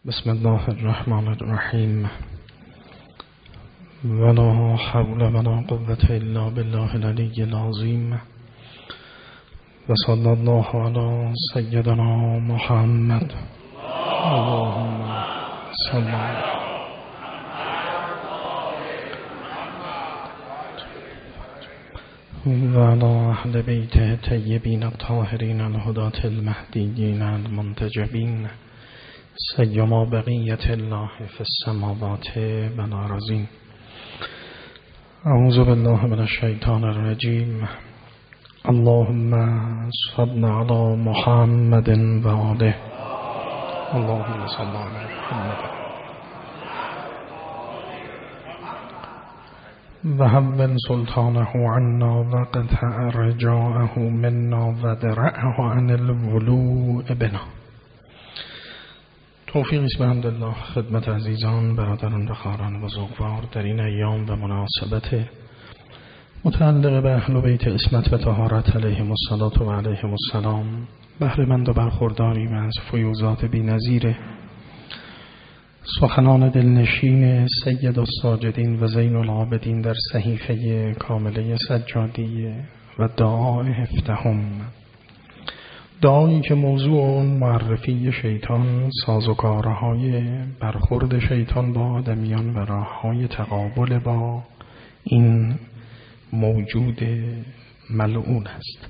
بسم الله الرحمن الرحیم ولا حول ولا قوة الا بالله العلی العظیم و صلی الله علی سیدنا محمد اللهم صل و علی اهل بیت طیبین الطاهرین الهداة المهدیین المنتجبین سیما بقیت الله فی السماوات و الارضین. اعوذ بالله من الشیطان الرجیم. اللهم صل علی محمد و آله. اللهم صل علی محمد و هون سلطانه عنا و قطع رجاءه منا و درعه عن الولوء بنا. توفیق است به حمدالله خدمت عزیزان، برادران و خواهران بزرگوار در این ایام و مناسبت متعلق به اهل بیت عصمت و طهارت علیهم الصلاة و علیهم السلام بهره‌مند و برخورداریم از فیوضات بی‌نظیر سخنان دلنشین سید الساجدین و زین العابدین در صحیفه کامله سجادیه و دعای هفتهم، دعایی که موضوع اون معرفی شیطان، سازوکارهای برخورد شیطان با آدمیان و راههای تقابل با این موجود ملعون است.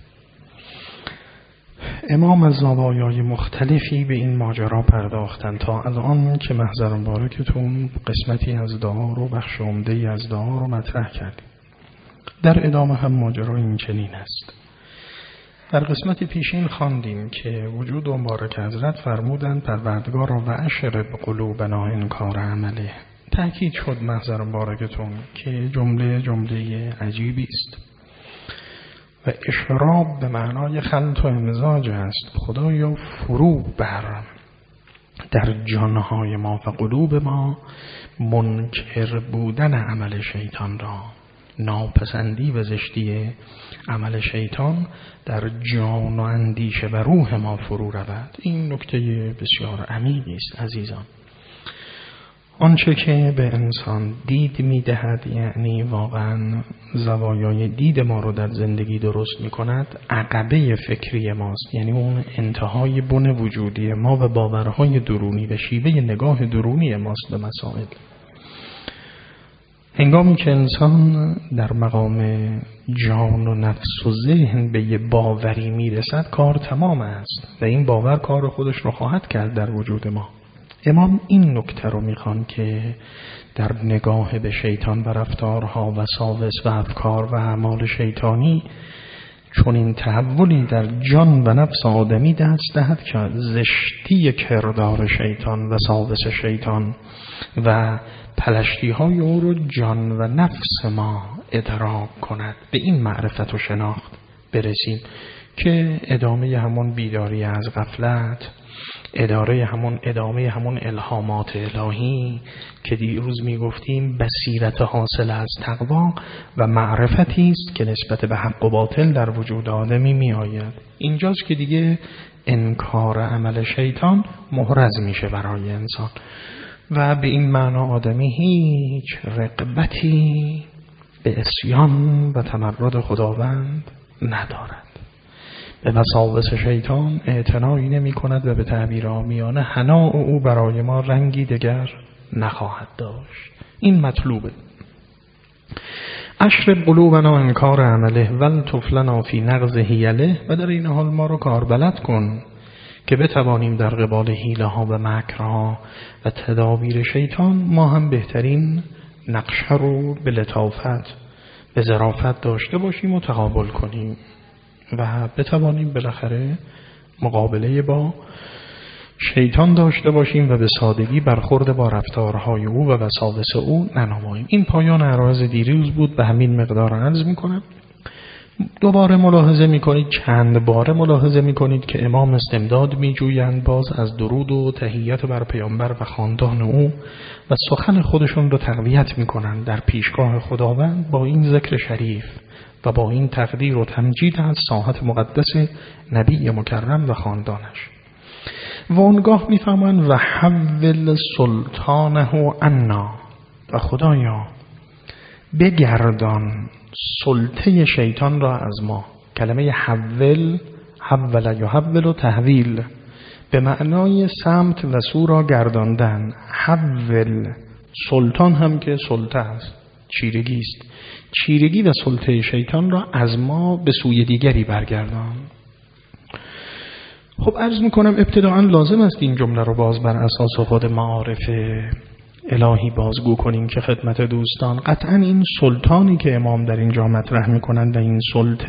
امام از زوایای مختلفی به این ماجرا پرداختن تا الان که محضر مبارکتون قسمتی از دعا رو، بخش عمده‌ای از دعا رو مطرح کردیم. در ادامه هم ماجرا این چنین است. در قسمت پیشین خواندیم که وجود مبارک حضرت فرمودند پروردگارا و اشرب قلوبنا انکار عمله. تأکید شد محضر مبارکتون که جمله عجیبی است و اشراب به معنای خلط و امزاج است. خدایا فرو بر در جانهای ما و قلوب ما منکر بودن عمل شیطان را، ناپسندی و زشتی عمل شیطان در جان و اندیشه و روح ما فرو رود. این نکته بسیار عمیقی است عزیزان. آنچه که به انسان دید میدهد، یعنی واقعا زوایای دید ما رو در زندگی درست میکند، عقبه فکری ماست، یعنی اون انتهای بن وجودی ما و باورهای درونی و شیوه نگاه درونی ماست به مسائل. هنگامی که انسان در مقام جان و نفس و ذهن به یه باوری میرسد، کار تمام است و این باور کار خودش رو خواهد کرد در وجود ما. امام این نکته رو میخوان که در نگاه به شیطان و رفتارها و وساوس و افکار و اعمال شیطانی چون این تحولی در جان و نفس آدمی دست دهد که زشتی کردار شیطان و وساوس شیطان و پلشتی های او رو جان و نفس ما ادراک کند. به این معرفت و شناخت برسیم که ادامه همون بیداری از غفلت، ادامه همون الهامات الهی که دیروز میگفتیم بصیرت حاصل از تقوا و معرفتی است که نسبت به حق و باطل در وجود آدمی می آید. اینجاست که دیگه انکار عمل شیطان محرز میشه برای انسان و به این معنا آدمی هیچ رغبتی به عصیان و تمرد خداوند ندارد. به وساوس شیطان اعتنایی نمی کند و به تعبیر عامیانه حناء او برای ما رنگی دیگر نخواهد داشت. این مطلوبه. اشرب قلوبنا انکار عمله ولطف لنا فی نقض حیله، و در این حال ما رو کار بلد کن که بتوانیم در قبال حیله ها و مکرها و تدابیر شیطان ما هم بهترین نقشه رو به لطافت، به ظرافت داشته باشیم و تقابل کنیم و بتوانیم بالاخره مقابله با شیطان داشته باشیم و به سادگی برخورد با رفتارهای او و وساوس او ننماییم. این پایان عرایض دیروز بود، به همین مقدار عرض میکنم. دوباره ملاحظه میکنید، چند باره ملاحظه میکنید که امام استمداد میجویند باز از درود و تحیت بر پیامبر و خاندان او و سخن خودشون رو تقویت میکنند در پیشگاه خداوند با این ذکر شریف و با این تقدیر و تمجید از ساحت مقدس نبی مکرم و خاندانش. و اونگاه میفهمن و حول سلطانه عنا، و خدایا بگردان سلطه شیطان را از ما. کلمه حول، حول یحول و تحویل به معنای سمت و سو را گرداندن. حول سلطان هم که سلطه است، چیرگی است. چیرگی و سلطه شیطان را از ما به سوی دیگری برگردان. خب عرض میکنم ابتداعا لازم است این جمله رو باز بر اساس خود معارف الهی بازگو کنیم که خدمت دوستان قطعا این سلطانی که امام در اینجا مطرح میکنند و این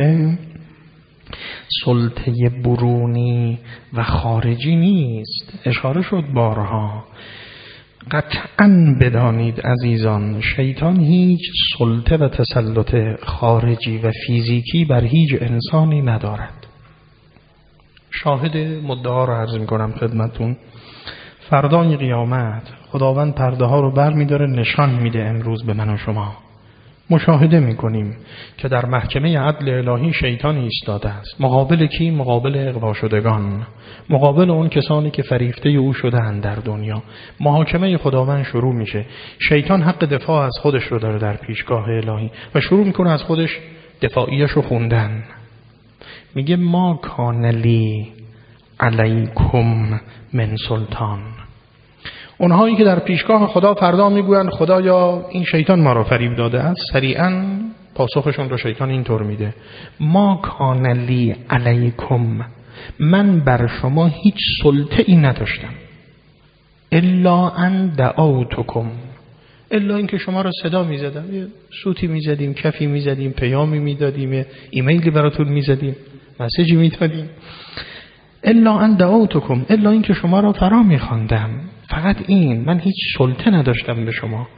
سلطه برونی و خارجی نیست. اشاره شد بارها. قطعا بدانید عزیزان شیطان هیچ سلطه و تسلط خارجی و فیزیکی بر هیچ انسانی ندارد. شاهد مدعا رو عرض میکنم خدمتون. فردای قیامت خداوند پرده ها رو بر میداره نشان میده امروز به من و شما. مشاهده میکنیم که در محکمه عدل الهی شیطان ایستاده است. مقابل کی؟ مقابل اغوا شدگان، مقابل اون کسانی که فریفته او شده‌اند در دنیا. محاکمه خداوند شروع میشه. شیطان حق دفاع از خودش رو داره در پیشگاه الهی و شروع میکنه از خودش دفاعیش رو خوندن. میگه ما کان لی علیکم من سلطان. اونهایی که در پیشگاه خدا فردا میگویند خدایا این شیطان ما را فریب داده است، سریعا پاسخشون رو شیطان اینطور میده: ما کان لی علیکم، من بر شما هیچ سلطه ای نداشتم، الا ان دعوتکم، الا اینکه شما را صدا میزدم، یه صوتی میزدیم، کفی میزدیم، پیامی میدادیم، ایمیلی براتون میزدیم، مسیجی میدادیم. الا ان دعوتکم، الا اینکه شما را فرا میخواندم، فقط این، من هیچ سلطه نداشتم به شما.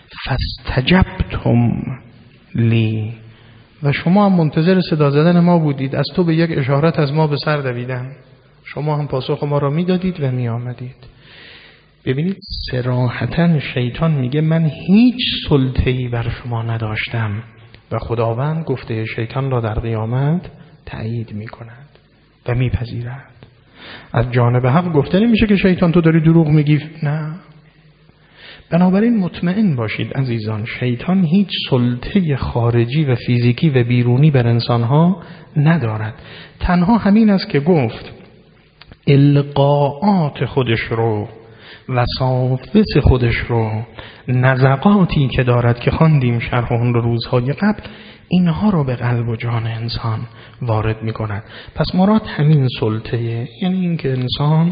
فاستجبتم لی، و شما هم منتظر صدا زدن ما بودید. از تو به یک اشارت از ما به سر دویدن، شما هم پاسخ ما را میدادید و میآمدید. ببینید صراحتاً شیطان میگه من هیچ سلطه‌ای بر شما نداشتم و خداوند گفته شیطان را در قیامت تأیید میکند و میپذیرد. از جانب حق گفته نمیشه که شیطان تو داری دروغ میگی، نه. بنابراین مطمئن باشید عزیزان شیطان هیچ سلطه خارجی و فیزیکی و بیرونی بر انسانها ندارد. تنها همین است که گفت القاءات خودش رو، وساوس خودش رو، نزغاتی که دارد که خواندیم شرح اون رو روزهای قبل، اینها رو به قلب و جان انسان وارد می کند. پس مراد همین سلطه، یعنی اینکه انسان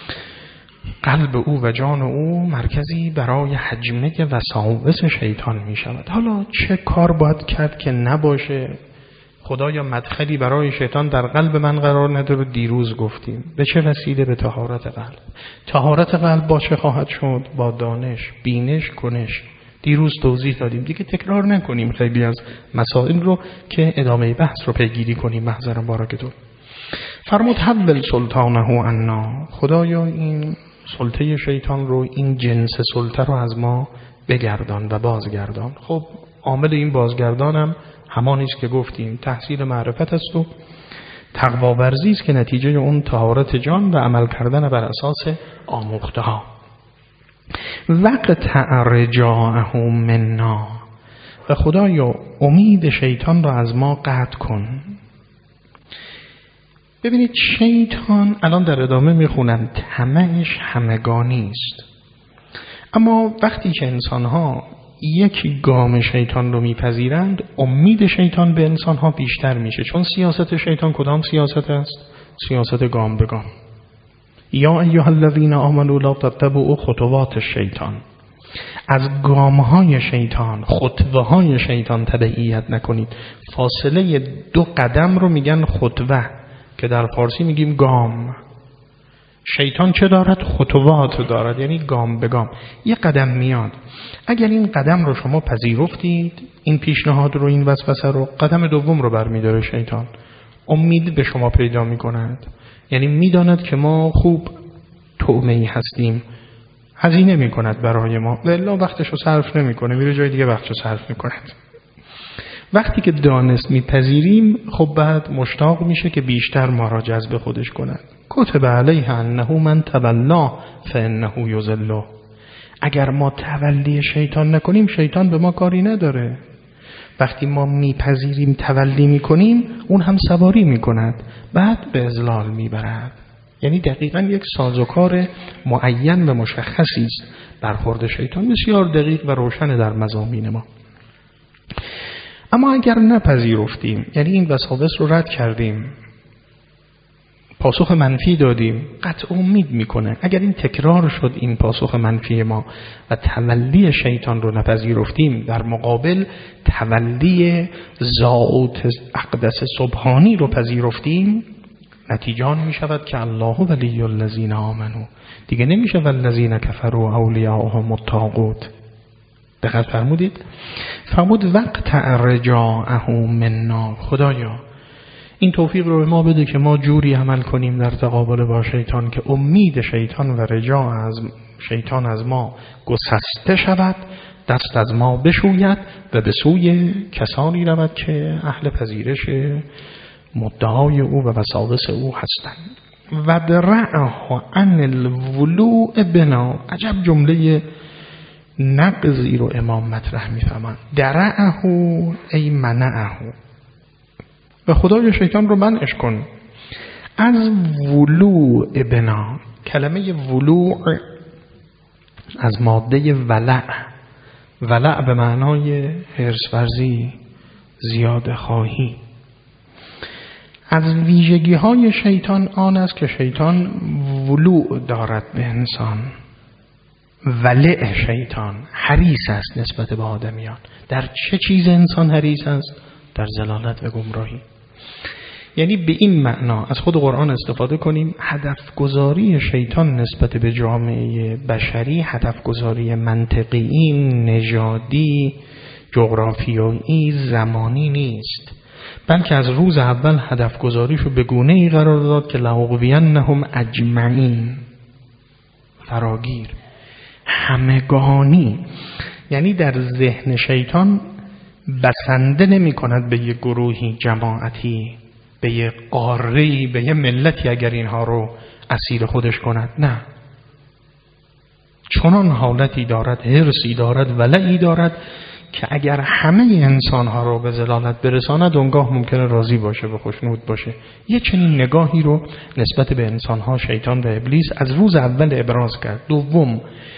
قلب او و جان او مرکزی برای حجمه وساوس شیطان می شود. حالا چه کار باید کرد که نباشه؟ خدایا مدخلی برای شیطان در قلب من قرار نده رو دیروز گفتیم. به چه وسیله؟ به طهارت قلب. طهارت قلب با چه خواهد شد؟ با دانش، بینش، کنش. دیروز توضیح دادیم، دیگه تکرار نکنیم خیلی از مسائل رو که ادامه بحث رو پیگیری کنیم. محضرم بارکتون. فرمود حول سلطانه عنا، خدایا این سلطه شیطان رو، این جنس سلطه رو از ما بگردان و بازگردان. خب عامل این بازگردانم همانی است که گفتیم تحصیل معرفت است و تقوا ورزی است که نتیجه اون طهارت جان و عمل کردن بر اساس آموخته ها. وقت رجاءه منا، و خدایا امید شیطان را از ما قطع کن. ببینید شیطان الان در ادامه میخونن طمعش همگانی است، اما وقتی که انسانها یک گام شیطان رو میپذیرند امید شیطان به انسانها بیشتر میشه. چون سیاست شیطان کدام سیاست است؟ سیاست گام به گام. یا ایها الذین آمنوا لا تتبعوا خطوات الشیطان، از گامهای شیطان، خطوه‌های شیطان تبعیت نکنید. فاصله 2 قدم رو میگن خطوه که در فارسی میگیم گام. شیطان چه دارد؟ خطوات دارد، یعنی گام به گام. یه قدم میاد، اگر این قدم رو شما پذیرفتید، این پیشنهاد رو، این وسوسه رو، قدم دوم رو برمیداره شیطان. امید به شما پیدا میکند، یعنی میداند که ما خوب طعمه‌ای هستیم، هزینه میکند برای ما، و الا وقتش رو صرف نمیکنه، میره جای دیگه وقتش رو صرف میکند. وقتی که دانست میپذیریم، خب بعد مشتاق میشه که بیشتر ما را جذب خودش کند. کتب علیه انه من تولا فانه یضله. اگر ما تولی شیطان نکنیم، شیطان به ما کاری نداره. وقتی ما میپذیریم تولی میکنیم، اون هم سواری میکند، بعد به اضلال میبرد. یعنی دقیقاً یک سازوکار معین و مشخصی است برخورد شیطان، بسیار دقیق و روشن در مضامین ما. اما اگر نپذیرفتیم، یعنی این وساوس رو رد کردیم، پاسخ منفی دادیم، قطع امید میکنه اگر این تکرار شد، این پاسخ منفی ما و تولی شیطان رو نپذیرفتیم، در مقابل تولی ذات اقدس سبحانی رو پذیرفتیم، نتیجه آن می شود که الله ولی الذین آمنوا. دیگه نمیشه والذین کفروا اولیاءهم الطاغوت. دقت فرمودید؟ فرمود وقت رجاءه منا. خدایا این توفیق رو به ما بده که ما جوری عمل کنیم در تقابل با شیطان که امید شیطان و رجاء از شیطان از ما گسسته شود، دست از ما بشوید و به سوی کسانی رود که اهل پذیرش مدعای او و وساوس او هستند. و درعه عن الولوء بنا. عجب جمله نقضی رو امام مطرح می‌فرمایند. درعه ای منعه. و خدای شیطان رو منعش کن از ولوء بنا. کلمه ولوع از ماده ولع. ولع به معنای حرص ورزی، زیاده خواهی. از ویژگی های شیطان آن است که شیطان ولوع دارد به انسان. ولع شیطان حریص است نسبت به آدمیان. در چه چیز انسان حریص است؟ در ضلالت و گمراهی. یعنی به این معنا از خود قرآن استفاده کنیم. هدف گذاری شیطان نسبت به جامعه بشری هدف گذاری منطقی، نژادی، جغرافیایی، زمانی نیست، بلکه از روز اول هدف گذاریشو به گونه ای قرار داد که لأغوینهم اجمعین، فراگیر، همگانی. یعنی در ذهن شیطان بسنده نمی کند به یک گروهی جماعتی، به یک قاره‌ای، به یک ملتی اگر اینها رو اسیر خودش کند. نه، چنان حالتی دارد، حرصی دارد، ولعی دارد که اگر همه انسانها رو به ضلالت برساند، اونگاه ممکنه راضی باشه و خوشنود باشه. یه چنین نگاهی رو نسبت به انسانها شیطان و ابلیس از روز اول ابراز کرد. دوم،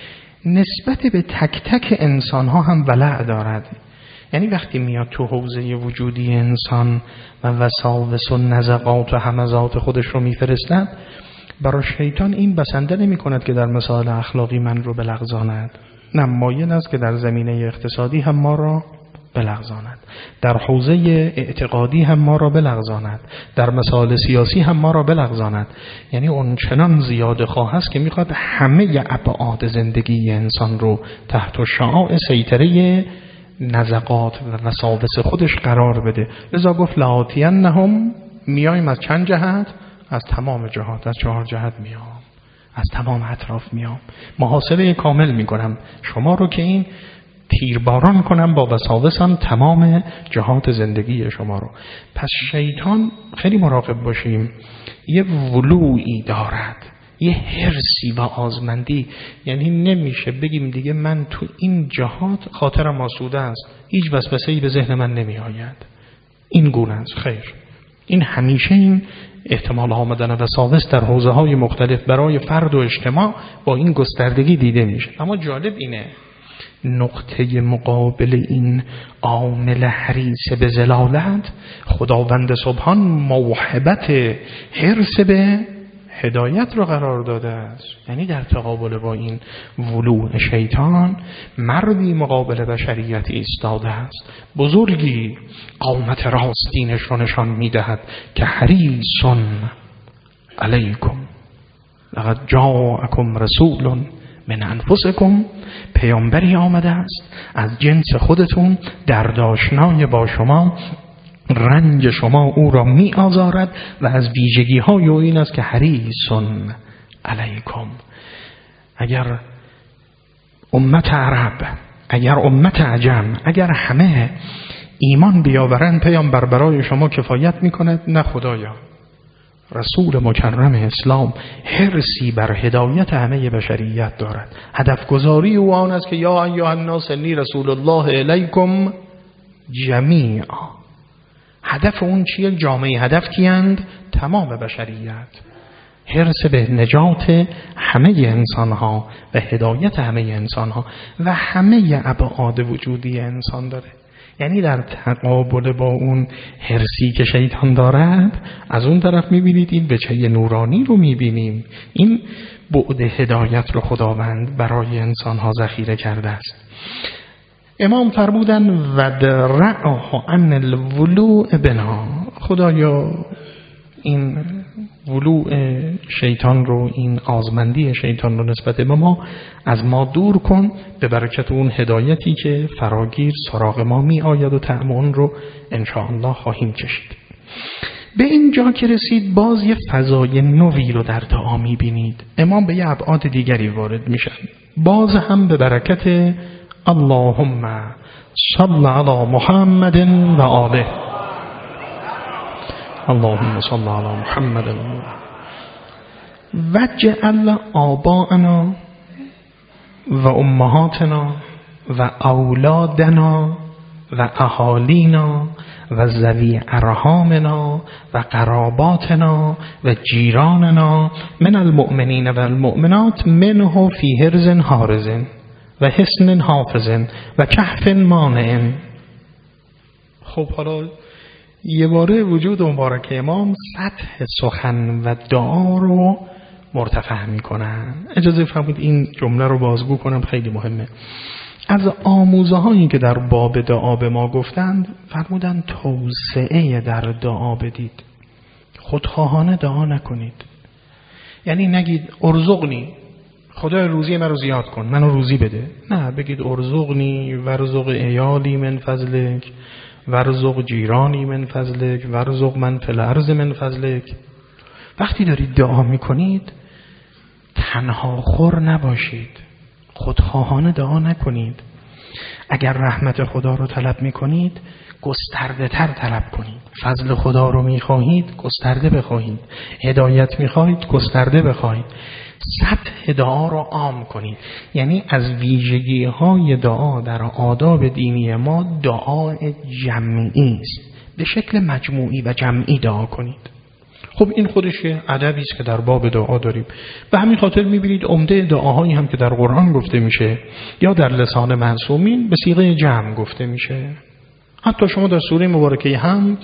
نسبت به تک تک انسانها هم ولع دارد. یعنی وقتی میاد تو حوزه وجودی انسان و وساوس و نزغات و همزات خودش رو میفرستد، برای شیطان این بسنده نمی کند که در مسائل اخلاقی من رو بلغزاند. نه، مایل است که در زمینه اقتصادی هم ما را بلغزاند، در حوزه اعتقادی هم ما را بلغزاند، در مسائل سیاسی هم ما را بلغزاند. یعنی اون چنان زیاده خواه است که میخواد همه ابعاد زندگی انسان رو تحت شعاع سیطره نزغات و وساوس خودش قرار بده. لذا گفت لآتینهم، میایم از چند جهت؟ از تمام جهات، از 4 جهت میام، از تمام اطراف میام، محاصره کامل میکنم شما رو که این تیرباران کنم با وساوسم تمام جهات زندگی شما رو. پس شیطان خیلی مراقب باشیم، یه ولوعی دارد، یه حرصی و آزمندی. یعنی نمیشه بگیم دیگه من تو این جهات خاطرم آسوده است، هیچ وسوسه‌ای به ذهن من نمی آید. این گونه است. خیر، این همیشه این احتمال آمدن وساوس در حوزه‌های مختلف برای فرد و اجتماع با این گستردگی دیده میشه. اما جالب اینه نقطه مقابل این عامل حریص به ضلالت، خداوند سبحان موهبت حرص به هدایت رو قرار داده است. یعنی در تقابل با این ولوع شیطان مردی مقابل بشریت ایستاده است، بزرگی قامت راستینش رو نشان میدهد که حریصون علیکم لقد جاءکم رسول من انفسکم، پیامبری آمده است از جنس خودتون، دردآشنای با شما، رنج شما او را می آزارد و از ویژگی های او این است که حریصون علیکم. اگر امت عرب، اگر امت عجم، اگر همه ایمان بیاورند پیامبر برای شما کفایت میکند؟ نه خدایا. رسول مکرم اسلام حرصی بر هدایت همه بشریت دارد. هدف گذاری او آن است که یا ایها الناس انی رسول الله الیکم جمیعا. هدف اون چیه؟ جامعه هدف کیند؟ تمام بشریت. حرص به نجات همه انسان ها و هدایت همه انسان ها و همه ابعاد وجودی انسان داره. یعنی در تقابل با اون حرصی که شیطان دارد، از اون طرف میبینید این بچه نورانی رو میبینیم. این بعد هدایت رو خداوند برای انسان ها ذخیره کرده است. امام فرمودن ودرعه عن الولوء بنا. خدایا این ولوء شیطان رو، این آزمندی شیطان رو نسبت به ما از ما دور کن، به برکت اون هدایتی که فراگیر سراغ ما می آید و طعم اون رو انشاءالله خواهیم چشید. به اینجا که رسید باز یه فضای نوی رو در دعا می بینید. امام به یه ابعاد دیگری وارد میشن، باز هم به برکت اللهم صل علی محمد و آله. اللهم صل علی محمد وجعل آباءنا و امهاتنا و اولادنا و اهالینا و ذوی ارحامنا و قراباتنا و جیراننا من المؤمنین و المؤمنات منه فی حرز حارز و حصن حافظ و کهف مانع. خب حالا یه باره وجود مبارک امام سطح سخن و دعا رو مرتفع میکنن. اجازه فرمود این جمله رو بازگو کنم، خیلی مهمه. از آموزه هایی که در باب دعا به ما گفتند فرمودن توسعه در دعا بدید، خودخواهانه دعا نکنید. یعنی نگید ارزقنی، خدای روزی من رو زیاد کن، منو روزی بده. نه، بگید ارزقنی ورزق عیالی من فضلک ورزق جیرانی من فضلک ورزق من فی الارض من فضلک. وقتی دارید دعا میکنید تنها خور نباشید، خودخواهانه دعا نکنید. اگر رحمت خدا رو طلب میکنید گسترده تر طلب کنید. فضل خدا رو میخواهید گسترده بخواهید. هدایت میخواهید گسترده بخواهید. سطح دعا رو عام کنید. یعنی از ویژگی های دعا در آداب دینی ما دعای جمعی است. به شکل مجموعی و جمعی دعا کنید. خب این خودش ادبی است که در باب دعا داریم. به همین خاطر میبینید عمده دعاهایی هم که در قرآن گفته میشه یا در لسان معصومین به صیغه جمع گفته میشه. حتی شما در سوره مبارکه حمد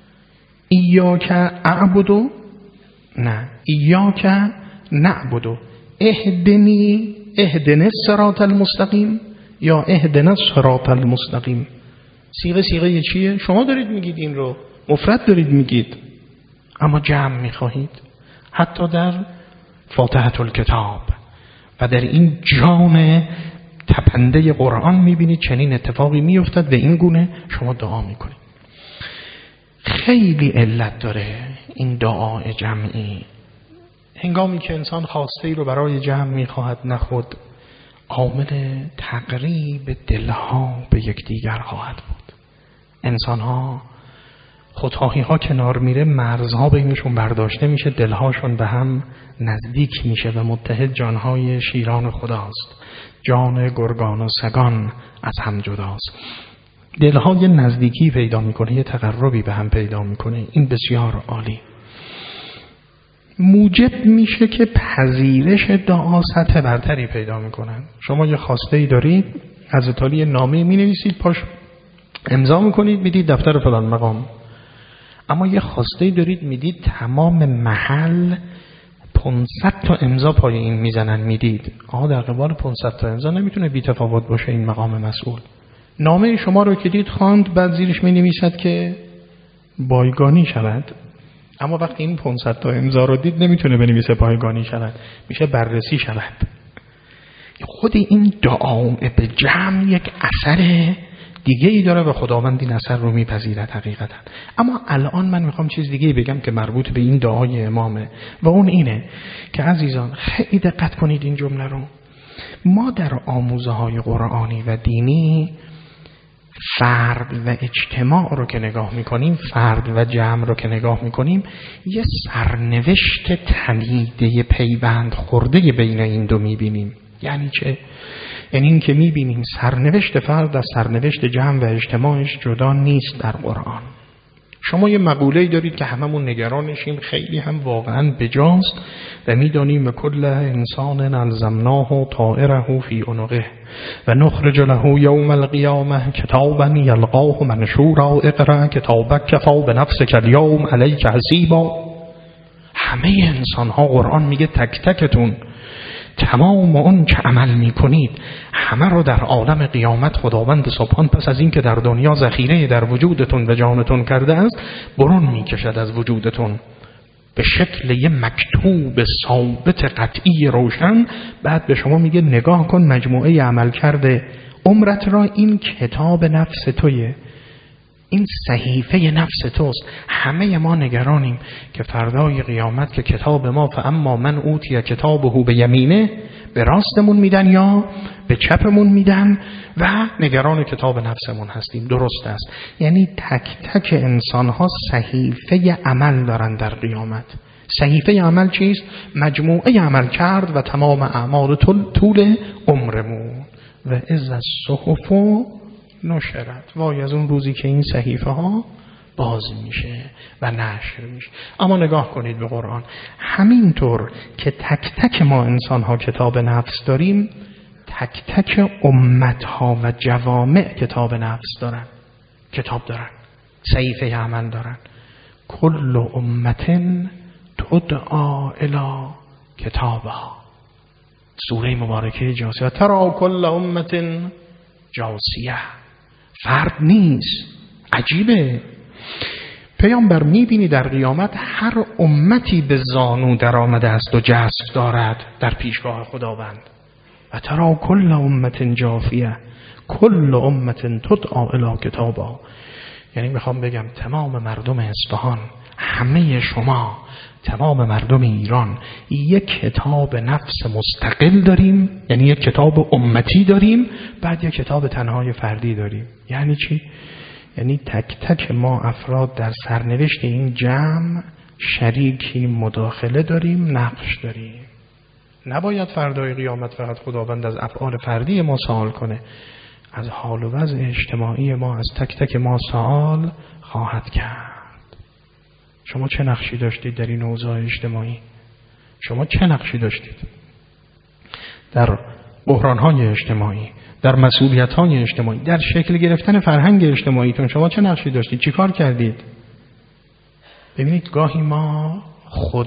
ایاک اعبدو، نه ایاک نعبدو، اهدنی الصراط المستقیم یا اهدنا الصراط المستقیم. صیغه چیه؟ شما دارید میگید این رو، مفرد دارید میگید اما جمع میخواهید. حتی در فاتحه الکتاب و در این جام تپنده قرآن میبینید چنین اتفاقی میافتد و این گونه شما دعا میکنید. خیلی علت داره این دعای جمعی. هنگامی که انسان خواسته ای رو برای جمع میخواهد، نه خود عامل تقریب دلها به یکدیگر خواهد بود. انسانها خودخواهی ها کنار میره، مرزها بینشون برداشته میشه، دلهاشون به هم نزدیک میشه و متحد جانهای شیران خداست. جان گرگان و سگان از هم جداست. دلها یه نزدیکی پیدا میکنه، یه تقربی به هم پیدا میکنه. این بسیار عالی. موجب میشه که پذیرش دعا سطح برتری پیدا میکنن. شما یه خواسته ای دارید، حضرت علی نامه می نویسید، پاش امضا میکنید، میدید دفتر فلان مقام. اما یه خواسته ای دارید میدید تمام محل 500 تا امضا پای این میزنن، میدید در قبال 500 تا امضا نمیتونه بی تفاوت باشه این مقام مسئول. نامه شما رو که دید خواند، بعد زیرش می نویسد که بایگانی شود. اما وقتی این 500 تا امضا رو دید نمیتونه بنویسه بایگانی شود، میشه بررسی شود. خود این دعا به جمع یک اثر دیگه ای داره و خداوند این اثر رو میپذیرد حقیقتا. اما الان من میخوام چیز دیگه بگم که مربوط به این دعای امامه و اون اینه که عزیزان خیلی دقت کنید این جمله رو. ما در آموزه های قرآنی و دینی فرد و اجتماع رو که نگاه میکنیم، فرد و جمع رو که نگاه میکنیم، یه سرنوشت تنیده پیوند خورده بین این دو میبینیم. یعنی چه؟ یعنی این که میبینیم سرنوشت فرد از سرنوشت جمع و اجتماعش جدا نیست در قرآن. شما یه مقوله‌ای دارید که هممون نگرانشیم، خیلی هم واقعا بجاست و میدانیم کل انسان الزمناه طائره فی عنقه و نخرج له یوم القیامه کتابا یلقاه منشورا اقرأ کتابک کفی بنفسک الیوم علیک حسیبا. همه انسان ها قرآن میگه تک تکتون تمام اون که عمل میکنید همه رو در عالم قیامت خداوند سبحان پس از این که در دنیا ذخیره در وجودتون و جانتون کرده است برون میکشد از وجودتون به شکل یه مکتوب ثابت قطعی روشن. بعد به شما میگه نگاه کن مجموعه عمل کرده عمرت را، این کتاب نفس تویه، این صحیفه نفس توست. همه ما نگرانیم که فردای قیامت که کتاب ما فاما من اوتی کتابه به یمینه به راستمون میدن یا به چپمون میدن و نگران کتاب نفسمون هستیم. درست است. یعنی تک تک انسان ها صحیفه عمل دارن در قیامت. صحیفه عمل چیست؟ مجموعه عمل کرد و تمام اعمال طول عمرمون. و از الصحف نشرت، وای از اون روزی که این صحیفه ها باز میشه و نشر میشه. اما نگاه کنید به قرآن، همینطور که تک تک ما انسان ها کتاب نفس داریم، تک تک امت ها و جوامع کتاب نفس دارن، کتاب دارن، صحیفه عمل دارن. کل امت تدعا الی کتابها. سوره مبارکه جاسیه، ترى کل امت جاسیه. فرد نیست. عجیبه. پیامبر میبینی در قیامت هر امتی به زانو در آمده است و جسف دارد در پیشگاه خداوند. و ترى کل امت جافیه، کل امت تدعا الی کتابها. یعنی میخوام بگم تمام مردم اصفهان، همه شما، تمام مردم ایران یک کتاب نفس مستقل داریم، یعنی یک کتاب امتی داریم، بعد یک کتاب تنهای فردی داریم. یعنی چی؟ یعنی تک تک ما افراد در سرنوشت این جمع شریکی مداخله داریم، نقش داریم. نباید فردای قیامت فقط خداوند از افعال فردی ما سوال کنه، از حال و وضع اجتماعی ما، از تک تک ما سوال خواهد کرد. شما چه نقشی داشتید در این اوضاع اجتماعی؟ شما چه نقشی داشتید در بحران‌های اجتماعی، در مسئولیت‌های اجتماعی، در شکل گرفتن فرهنگ اجتماعیتون؟ شما چه نقشی داشتید؟ چی کار کردید؟ ببینید گاهی ما خود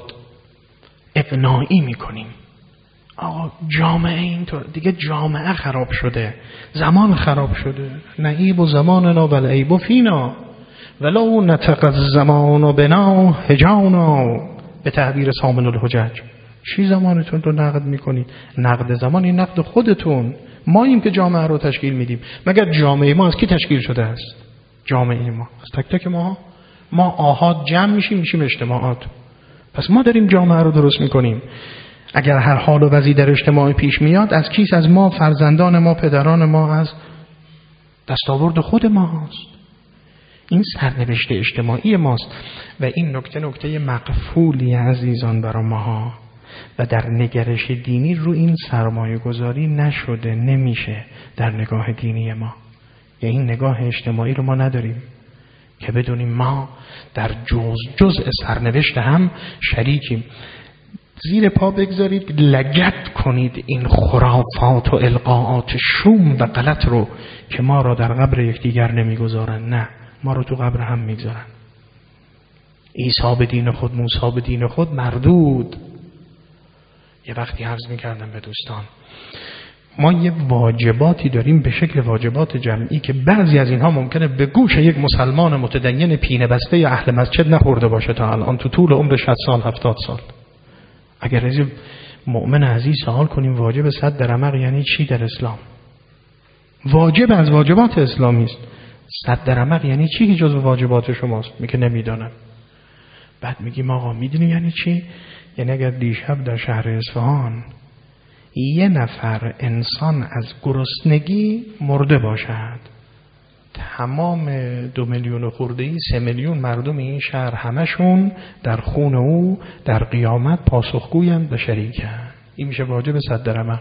اقناعی میکنیم. آقا جامعه اینطور دیگه، جامعه خراب شده، زمان خراب شده. نعیب و زماننا بل عیب فینا ولو نطق الزمان بنا هجانا. به تعبیر سامن الحجج، چی زمانتون رو نقد میکنید؟ نقد زمان این نقد خودتون. ماییم که جامعه رو تشکیل میدیم. مگر جامعه ما از کی تشکیل شده است؟ جامعه ما از تک تک ما آحاد جمع میشیم اجتماعات. پس ما داریم جامعه رو درست میکنیم. اگر هر حال و وضعی در اجتماع پیش میاد، از کیست؟ از ما، فرزندان ما، پدران ما، از دستاورد خود ماست. این سرنوشت اجتماعی ماست و این نکته مقفولی عزیزان برای ماها و در نگرش دینی رو این سرمایه گذاری نشده، نمیشه در نگاه دینی ما. یا این نگاه اجتماعی رو ما نداریم که بدونیم ما در جزء سرنوشت هم شریکیم. زیر پا بگذارید، لگد کنید این خرافات و القاءات شوم و غلط رو که ما را در قبر یکدیگر نمیگذارن. نه، ما رو تو قبر هم میگذارن. عیسی به دین خود، موسی به دین خود، مردود. یه وقتی عرض میکردم به دوستان، ما یه واجباتی داریم به شکل واجبات جمعی که بعضی از اینها ممکنه به گوش یک مسلمان متدین پینه بسته یا اهل مسجد نخورده باشه تا الان تو طول عمر 60 سال 70 سال. اگر از مؤمن عزیز سوال کنیم واجب 100 درمق یعنی چی در اسلام؟ واجب از واجبات اسلامی است. 100 درمق یعنی چی که جزو واجبات شماست؟ میگه نمیدونم. بعد میگیم آقا میدونی یعنی چی؟ یعنی اگر دیشب در شهر اصفهان یه نفر انسان از گرسنگی مرده باشد، تمام 2 میلیون خورده‌ای 3 میلیون مردم این شهر همشون در خون او در قیامت پاسخگویند و شریکند. این میشه واجب صد رمق.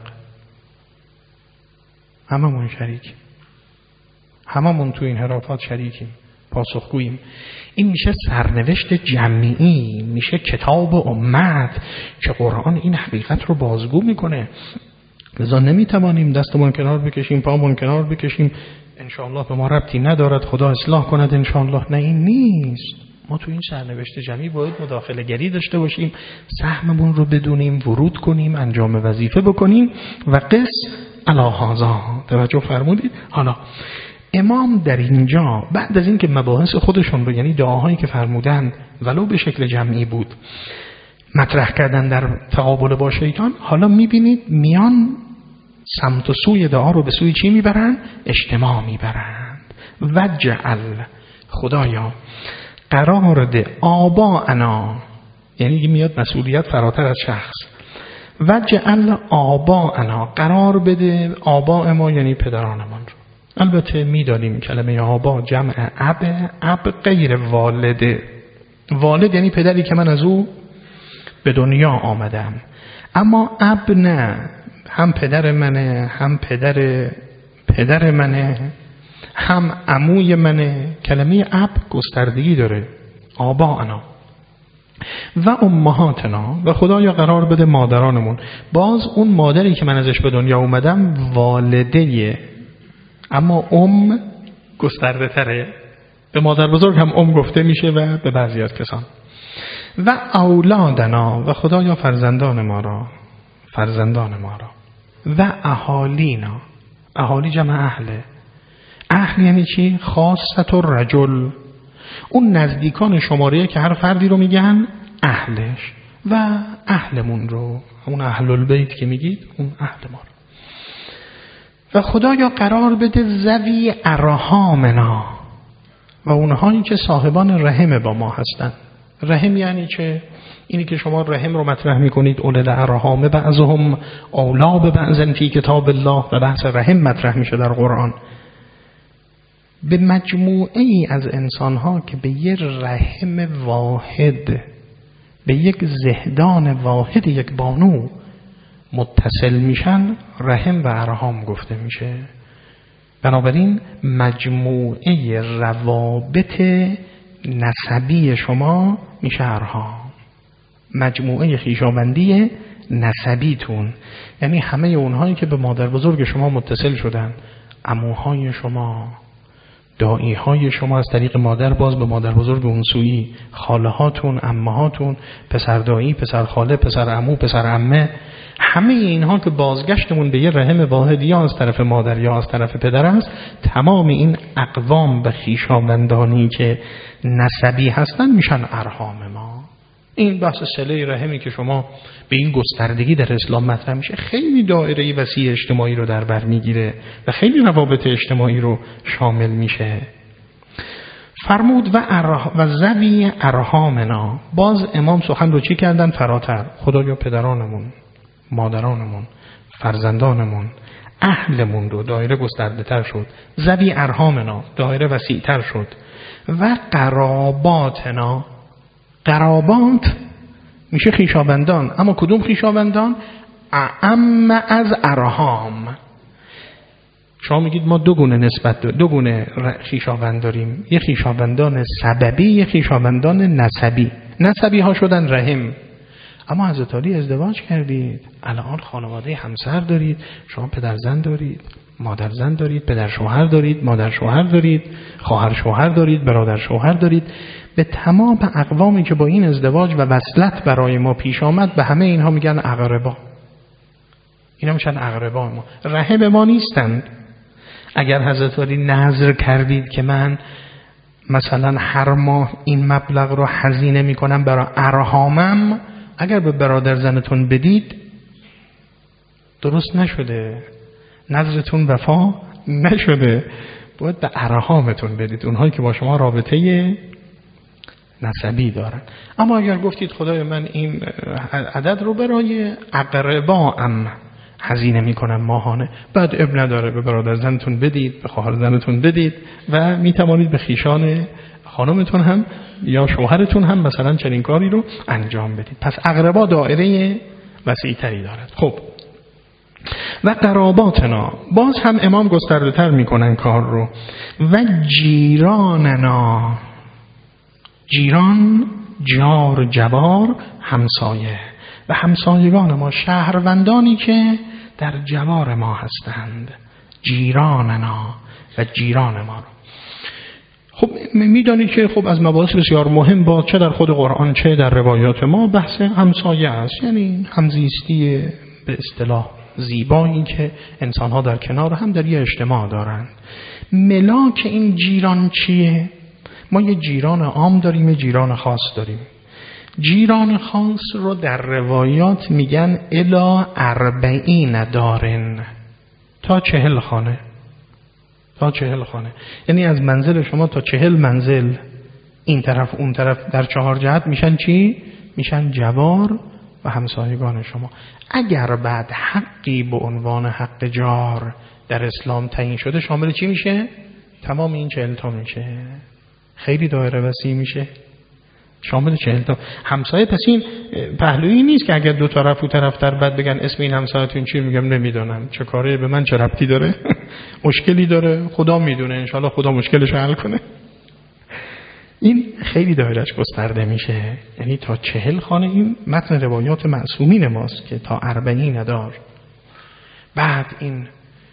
هممون شریکیم، هممون تو این حرافات شریکیم، پاسخگوییم. این میشه سرنوشت جمعی، میشه کتاب امت که قرآن این حقیقت رو بازگو میکنه. لذا نمیتوانیم دستمون کنار بکشیم، پامون کنار بکشیم، انشاءالله به ما ربطی ندارد، خدا اصلاح کند انشاءالله. نه، این نیست. ما تو این سرنوشت جمعی باید مداخله گری داشته باشیم، سهممون رو بدونیم، ورود کنیم، انجام وظیفه بکنیم و قس علی هذا. توجه فرمودید؟ حالا امام در اینجا بعد از اینکه مباحث خودشون رو، یعنی دعاهایی که فرمودند ولو به شکل جمعی بود، مطرح کردن در تقابل با شیطان، حالا میبینید میان سمت و سوی دعا رو به سوی چی میبرند؟ اجتماع میبرند. وجعل، خدایا قرار ده آباءنا، یعنی میاد مسئولیت فراتر از شخص. وجعل آباءنا، قرار بده آباء ما یعنی پدرانمان رو. البته میدانیم کلمه آبا جمع اب غیر والده. والد یعنی پدری که من از او به دنیا آمدم، اما اب نه، هم پدر منه، هم پدر منه، هم عموی منه. کلمه اب گستردگی داره. آباءنا و امهاتنا، و خدایا قرار بده مادرانمون. باز اون مادری که من ازش به دنیا اومدم والده، اما گسترده تره. به مادر بزرگ هم گفته میشه و به بعضی از کسان. و اولادنا، و خدایا فرزندان ما را و اهالینا. اهالی جمع اهله. اهل یعنی چی؟ خاصت الرجل، اون نزدیکان شماره که هر فردی رو میگن اهلش، و اهلمون رو، اون اهل البیت که میگید، اون اهل ما رو. و خدایا قرار بده ذوی ارحامنا، و اونهایی که صاحبان رحم با ما هستن. رحم یعنی چه؟ اینی که شما رحم رو مطرح میکنید، اول الارحام بعضهم اولی ببعض فی کتاب الله، و بحث رحم مطرح میشه در قرآن. به مجموعه ای از انسانها که به یک رحم واحد، به یک زهدان واحد، یک بانو متصل میشن، رحم و ارحام گفته میشه. بنابراین مجموعه روابط نسبی شما میشه ارحام، مجموعه خویشاوندی نسبیتون، یعنی همه اونهایی که به مادر بزرگ شما متصل شدن، عموهای شما، دایی‌های شما از طریق مادر باز به مادر بزرگ اون سویی، خاله هاتون، عمه هاتون، پسر دایی، پسر خاله، پسر عمو، پسر عمه، همه اینها که بازگشتمون به یه رحم واحد یا از طرف مادر یا از طرف پدر است، تمام این اقوام و خویشاوندانی که نسبی هستن میشن ارحام ما. این بحث صله رحمی که شما به این گستردگی در اسلام مطرح میشه، خیلی دایره وسیع اجتماعی رو در بر میگیره و خیلی روابط اجتماعی رو شامل میشه. فرمود و ذوی ارحامنا. باز امام سخن رو چی کردن؟ فراتر. خدایا پدرانمون، مادرانمون، فرزندانمون، اهلمون رو، دایره گسترده تر شد. ذوی ارحامنا، دایره وسیع تر شد. و قراباتنا. قرابات میشه خویشاوندان، اما کدوم خویشاوندان؟ اعم از ارحام. شما میگید ما دو گونه خویشاوند داریم، یه خویشاوندان سببی، یه خویشاوندان نسبی. نسبی ها شدن رحم. اما حضرت علی ازدواج کردید، الان خانواده همسر دارید، شما پدر زن دارید، مادر زن دارید، پدر شوهر دارید، مادر شوهر دارید، خواهر شوهر دارید، برادر شوهر دارید. به تمام اقوامی که با این ازدواج و وصلت برای ما پیش آمد، به همه اینها میگن اقربا. اینا میشن اقربا ما، رحم ما نیستند. اگر حضرت علی نذر کردید که من مثلا هر ماه این مبلغ رو هزینه میکنم برای ارحامم، اگر به برادر زنتون بدید درست نشده، نذرتون وفا نشده، باید به ارحامتون بدید، اونهایی که با شما رابطه نسبی دارن. اما اگر گفتید خدای من این عدد رو برای اقرباام، هزینه میکنن ماهانه. بعد اب نداره، به برادر زنتون بدید، به خواهر زنتون بدید و میتوانید به خیشان خانمتون هم یا شوهرتون هم مثلا چنین کاری رو انجام بدید. پس اقربا دایره وسیع‌تری دارد. خب و قراباتنا، باز هم امام گسترده تر میکنن کار رو. و جیراننا، جیران جار جوار همسایه، و همسایگان ما، شهروندانی که در جوار ما هستند. جیراننا و جیران ما رو. خب میدانید که خب از مباحث بسیار مهم با چه در خود قرآن چه در روایات ما بحث همسایه است، یعنی همزیستی به اصطلاح زیبایی که انسان‌ها در کنار هم در یه اجتماع دارند. ملاک این جیران چیه؟ ما یه جیران عام داریم، یه جیران خاص داریم. جیران خاص رو در روایات میگن الی 40 دارن، تا 40 خانه. تا 40 خانه یعنی از منزل شما تا 40 منزل این طرف اون طرف در 4 جهت میشن چی؟ میشن جوار و همسایگان شما. اگر بعد حقی به عنوان حق جار در اسلام تعیین شده، شامل چی میشه؟ تمام این 40 تا میشه. خیلی دایره وسیع میشه، شامل 40 تا همسایه. پس این پهلویی نیست که اگر دو طرف و طرفتر بعد بگن اسم این همسایتون چیه، میگم نمیدونم، چه کاره به من، چه ربطی داره؟ مشکلی داره؟ خدا میدونه، انشالله خدا مشکلش رو حل کنه. این خیلی دایرهش گسترده میشه، یعنی تا 40 خانه. این متن روایات معصومین ماست که تا 40 دار. بعد این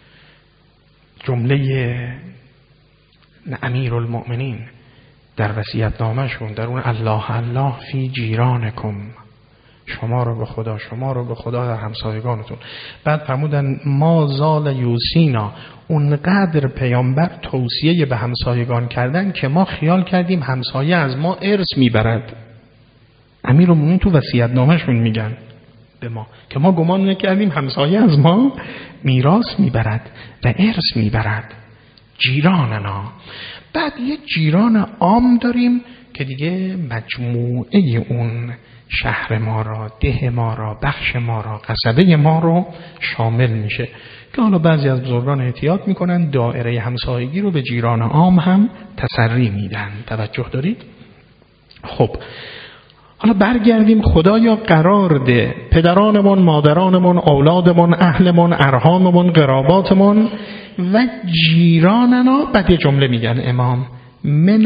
جمله امیرالمؤمنین در وصیت‌نامه‌شون، در اون الله الله فی جیرانکم، شما رو به خدا، شما رو به خدا در همسایگانتون. بعد فرمودن ما زال یوسینا، اونقدر پیامبر توصیه به همسایگان کردن که ما خیال کردیم همسایه از ما ارث میبرد. امیرالمؤمنین تو وصیت‌نامه‌شون میگن به ما که ما گمان نکردیم همسایه از ما میراث میبرد و ارث میبرد. جیراننا. بعد یه جیران عام داریم که دیگه مجموعه اون شهر ما را، ده ما را، بخش ما را، قصبه ما رو شامل میشه، که حالا بعضی از بزرگان احتیاط میکنن دایره همسایگی رو به جیران عام هم تسری میدن. توجه دارید؟ خب حالا برگردیم. خدایا قرار ده پدرانمون، مادرانمون، اولادمون، اهلمون، ارحاممون، قراباتمون و جیراننا. بعد یه جمله میگن امام من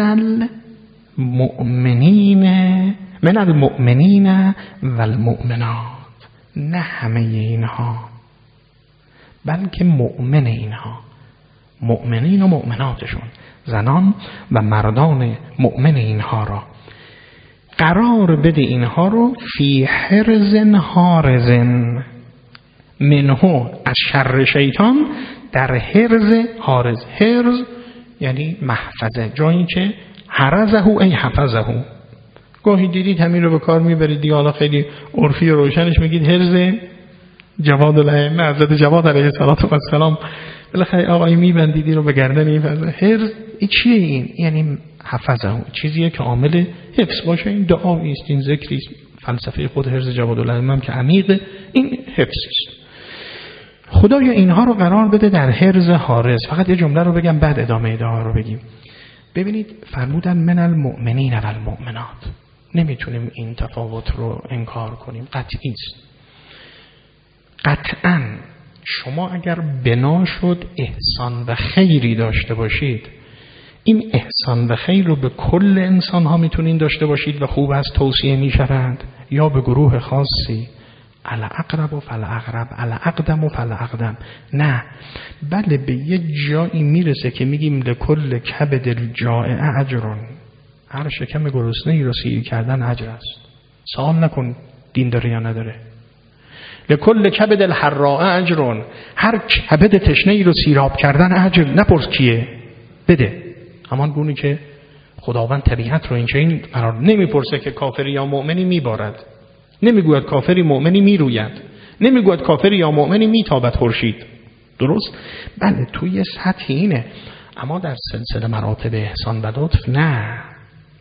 المؤمنین و المؤمنات، نه همه اینها بلکه مؤمن اینها، مؤمنین و مؤمناتشون، زنان و مردان مؤمن اینها را قرار بده، اینها رو فی حرز حارز منه، از شر شیطان در حرز حارز. حرز یعنی محفظه، جایی که حرزه ای حفظه. گاهی دیدید همین رو به کار میبرید دیگه، حالا خیلی عرفی و روشنش میگید حرز جواد الائمه، حضرت جواد علیه السلام. بالاخره آقای میبندیدی رو به گردن این فرزه. حرز این چیه؟ این یعنی حفظه، چیزیه که عامل حفظ باشه. این دعایی است، این ذکری است. فلسفه خود حرز جواد الائمه که عمیقه، این حفظ است. خدایا اینها رو قرار بده در حرز حارس. فقط یه جمله رو بگم بعد ادامه دعا رو بگیم. ببینید فرمودن من المؤمنین و المؤمنات. نمیتونیم این تفاوت رو انکار کنیم، قطعی است. قطعاً شما اگر بنا شد احسان و خیری داشته باشید، این احسان و خیر رو به کل انسان ها میتونین داشته باشید و خوب است توصیه میشوند، یا به گروه خاصی، الاقرب و فالاقرب، الاقدم و فالاقدم. نه، بله به یه جایی میرسه که میگیم لکل کبد الجائع اجرون، هر شکم گرسنه ای رو سیر کردن اجر است. سوال نکن دین داره یا نداره. لکل کبد الحراء اجرون، هر کبد تشنه ای رو سیراب کردن اجر. نپرس کیه، بده. همان گونه که خداوند طبیعت رو این قرار نمیپرسه که کافری یا مؤمنی میبارد، نمیگوید کافری مؤمنی میروید، نمیگوید کافری یا مؤمنی میتابد خورشید. درست؟ بله توی سطح اینه، اما در سلسله مراتب احسان و لطف نه.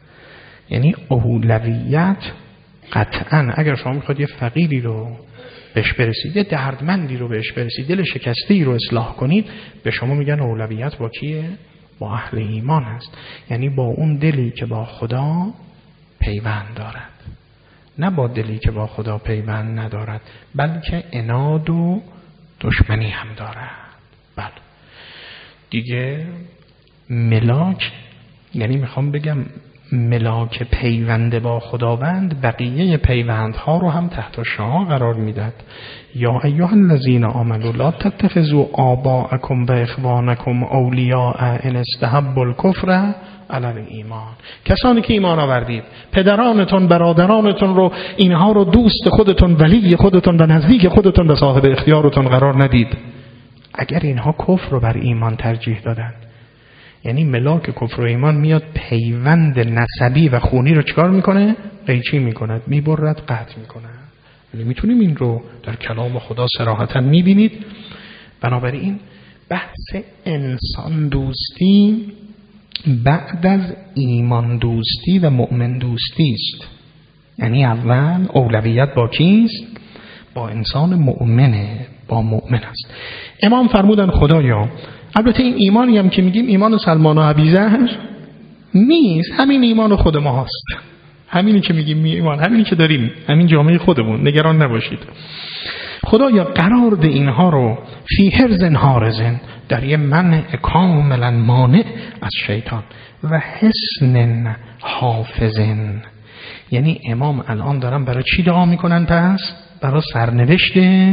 یعنی اولویت قطعاً اگر شما میخواد یه فقیری رو بهش برسید، یه دردمندی رو بهش برسید، دل شکسته‌ای رو اصلاح کنید، به شما میگن اولویت با کیه؟ با اهل ایمان است. یعنی با اون دلی که با خدا پیوند دارد، نه با دلی که با خدا پیوند ندارد، بلکه عناد و دشمنی هم دارد. بله دیگه ملاک، یعنی میخوام بگم ملاک پیوند با خداوند بقیه پیوندها رو هم تحت شعاع قرار میداد. یا ایها الذین آمنوا لا تتخذوا آباءکم و اخوانکم اولیاء ان استحبوا الکفر علی الایمان. کسانی که ایمان آوردید پدرانتون برادرانتون رو، اینها رو دوست خودتون، ولی خودتون و نزدیک خودتون و صاحب اختیارتون قرار ندید اگر اینها کفر رو بر ایمان ترجیح دادن. یعنی ملاک کفر و ایمان میاد پیوند نسبی و خونی رو چکار میکنه؟ قیچی میکند، میبرد، قطع میکنه. یعنی میتونیم این رو در کلام خدا صراحتا میبینید. بنابراین بحث انسان دوستی بعد از ایمان دوستی و مؤمن دوستی است. یعنی اول اولویت با کیست؟ با انسان مؤمنه، با مؤمن است. امام فرمودن خدایا، البته این ایمانی هم که میگیم ایمان سلمان و ابیذر نیست، همین ایمان خود ما هست، همینی که میگیم ایمان، همینی که داریم، همین جامعه خودمون، نگران نباشید. خدایا قرار ده اینها رو فی حرز حارزن، در یه منع کاملا مانع از شیطان، و حسن حافظن. یعنی امام الان دارن برای چی دعا میکنن؟ پس برای سرنوشت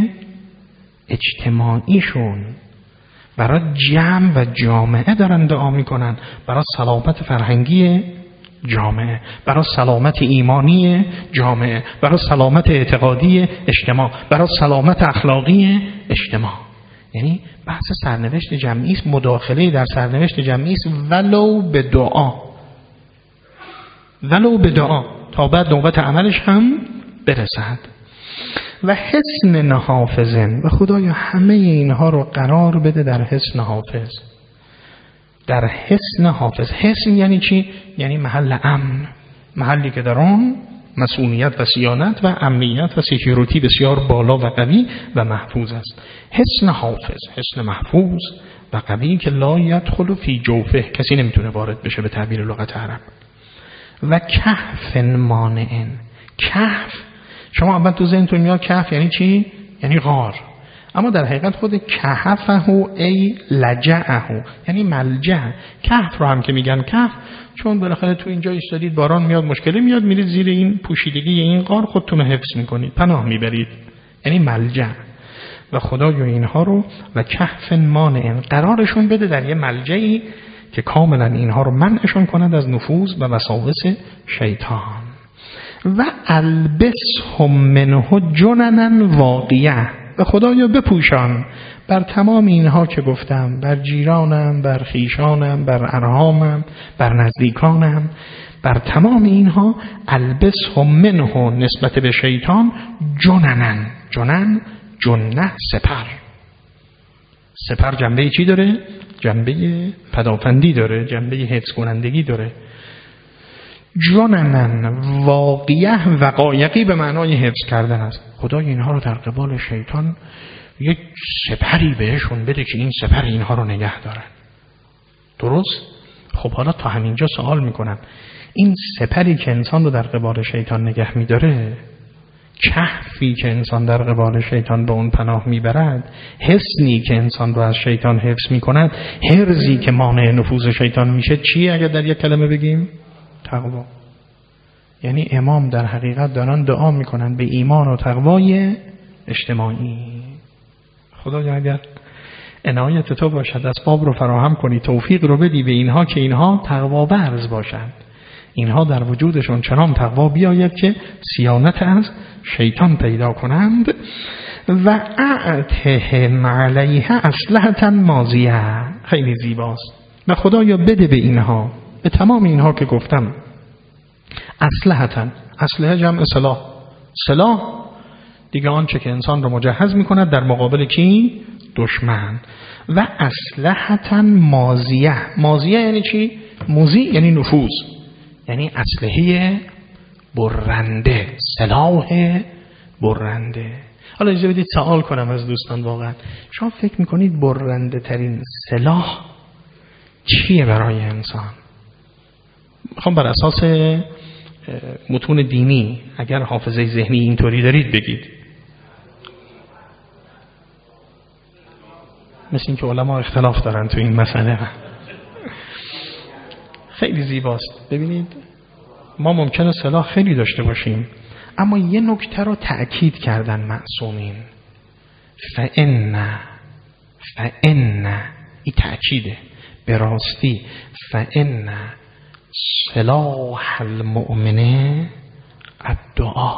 اجتماعیشون، برای جمع و جامعه دارن دعا میکنن، برای سلامت فرهنگی جامعه، برای سلامت ایمانی جامعه، برای سلامت اعتقادی اجتماع، برای سلامت اخلاقی اجتماع. یعنی بحث سرنوشت جمعی است، مداخله در سرنوشت جمعی است، ولو به دعا، ولو به دعا، تا بعد نوبت عملش هم برسد. و حسن حافظن، و خدایا همه اینها رو قرار بده در حسن حافظ. در حسن حافظ، حسن یعنی چی؟ یعنی محل امن، محلی که در آن مسئولیت و صیانت و امنیت و سکیوریتی بسیار بالا و قوی و محفوظ است. حسن حافظ، حسن محفوظ و قوی که لا یدخل فی جوفه، کسی نمیتونه وارد بشه به تعبیر لغت عرب. و کهف مانعن، کهف شما اول تو ذهنتون میاد کهف یعنی چی؟ یعنی غار، اما در حقیقت خود کهفه ای لجعه، یعنی ملجع. کهف رو هم که میگن کهف چون بالاخره تو اینجا ایستادید، باران میاد، مشکلی میاد، میرید زیر این پوشیدگی این غار خودتون رو حفظ میکنید، پناه میبرید، یعنی ملجع. و خدایا اینها رو و کهف مانع قرارشون بده در یه ملجعی که کاملا اینها رو منعشون کند از نفوذ و وساوس شیطان. و البسهم منه جننا واقیه، و خدایا بپوشان بر تمام اینها که گفتم، بر جیرانم، بر خیشانم، بر ارحامم، بر نزدیکانم، بر تمام اینها البسهم منه نسبت به شیطان جننا، جنن جنه سپر. سپر جنبه چی داره؟ جنبه پدافندی داره، جنبه حفظ کنندگی داره. جننن واقعیه، وقایقی به معنای حفظ کردن است. خدای اینها رو در قبال شیطان یک سپری بهشون بده که این سپر اینها رو نگه دارن. درست؟ خب حالا تا همینجا سوال میکنم، این سپری که انسان رو در قبال شیطان نگه میداره، کهفی که انسان در قبال شیطان به اون پناه میبرد، حصنی که انسان رو از شیطان حفظ میکند، حرزی که مانع نفوذ شیطان میشه، چیه اگر در یک کلمه بگیم؟ تقوا. یعنی امام در حقیقت دارن دعا میکنن به ایمان و تقوای اجتماعی. خدایا اگر عنایت تو باشد اسباب رو فراهم کنی، توفیق رو بدی به اینها که اینها تقوا ورز باشند، اینها در وجودشون چنان تقوا بیاید که صیانت از شیطان پیدا کنند. و اعتهم علیها اسلحة ماضیه، خیلی زیباست. و خدایا بده به اینها، به تمام اینها که گفتم، اسلحة، اسلحه جمع سلاح، سلاح دیگه آنچه که انسان رو مجهز میکند در مقابل کی؟ دشمن. و اسلحة ماضیه، ماضیه یعنی چی؟ موزی یعنی نفوذ، یعنی اسلحه برنده، سلاح برنده. حالا اجازه بدید سوال کنم از دوستان، واقعا شما فکر میکنید برنده ترین سلاح چیه برای انسان؟ میخوام بر اساس متون دینی، اگر حافظه ذهنی اینطوری دارید بگید. مثل این که علما اختلاف دارن تو این مسئله. خیلی زیباست. ببینید ما ممکنه سلاح خیلی داشته باشیم، اما یه نکته رو تأکید کردن معصومین، فإن این تأکیده به راستی، فإن سلاح المؤمن الدعا،